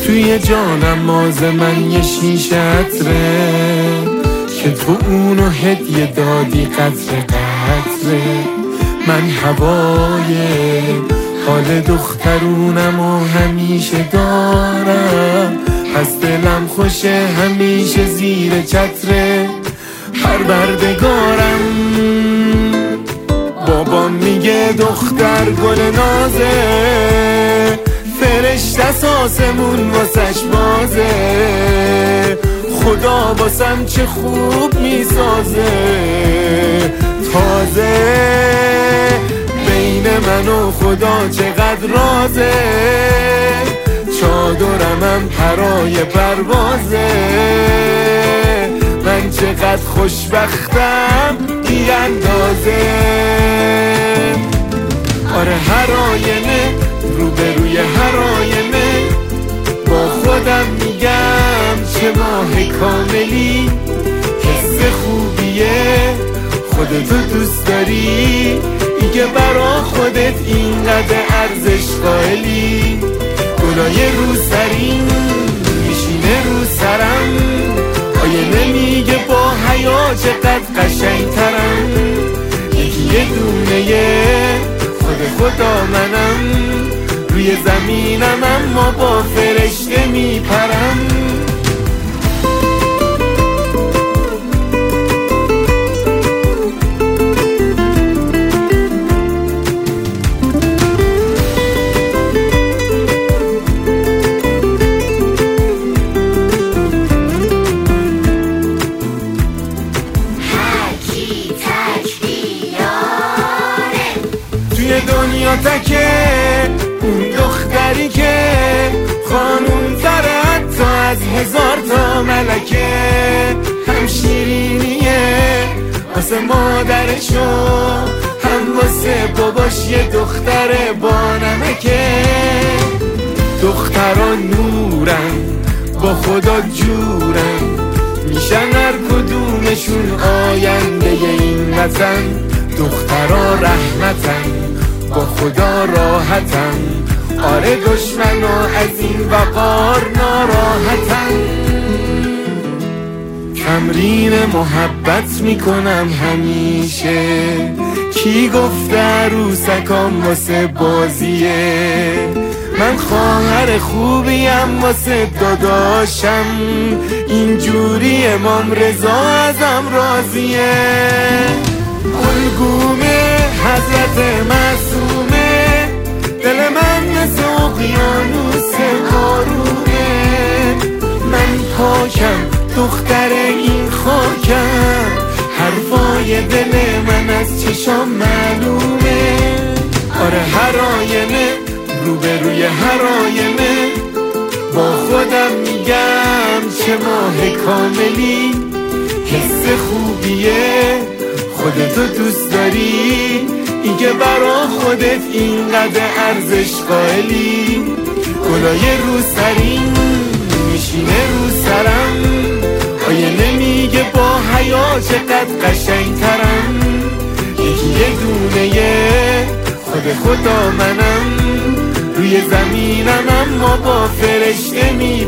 توی جانم ماز من یه شیشه عطره که تو اونو هدیه دادی قطره قطره. من هوای حال دخترونم و همیشه دارم، پس دلم خوشه همیشه زیر چتره. پروردگارم بابام میگه دختر گل نازه، فرشته آسمون واسش بازه، خدا واسم چه خوب میسازه. تازه بین من و خدا چقدر رازه، چادرمم پرای پروازه. من چقدر خوشبختم بی اندازه. آره هر آینه روبروی هر آینه با خودم میگم چه ماه کاملی. حس خوبیه خودتو دوست داری، میگه برا خودت اینقدر ارزش قائلی. گلای رو سرین میشینه رو سرم، آینه میگه با حیا چقدر قشنگترم. یکی یه دونه خود خدا منم، روی زمینم اما با فرشته میپرم. دنیا تکه اون دختری که خانوم تره حتی از 1000 تا ملکه. هم شیرینیه واسه مادرشو، هم واسه باباش یه دختر با نمکه. دختران نورن با خدا جورن، میشن هر کدومشون آینده این وطن. دخترا رحمتن با خدا راحتن، آره دشمنا از این وقار ناراحتن. تمرین محبت میکنم همیشه، کی گفته عروسکام واسه بازیه. من خواهر خوبیم واسه داداشم، اینجوری امام رضا ازم راضیه. الگومه حضرت معصومه، دل من مثل اقیانوس بارونه. من پاکم دختر این خاکم، حرفای دل من از چشام معلومه. آره هر آینه روبروی هر آینه با خودم میگم چه ماه کاملی. حس خوبیه خودتو دوست داری، میگه برا خودت اینقدر ارزش قائلی. گلای رو سرین میشینه رو سرم، آینه میگه با حیا چقدر قشنگترم. یکی یه دونه خود خدا منم، روی زمینم اما با فرشته می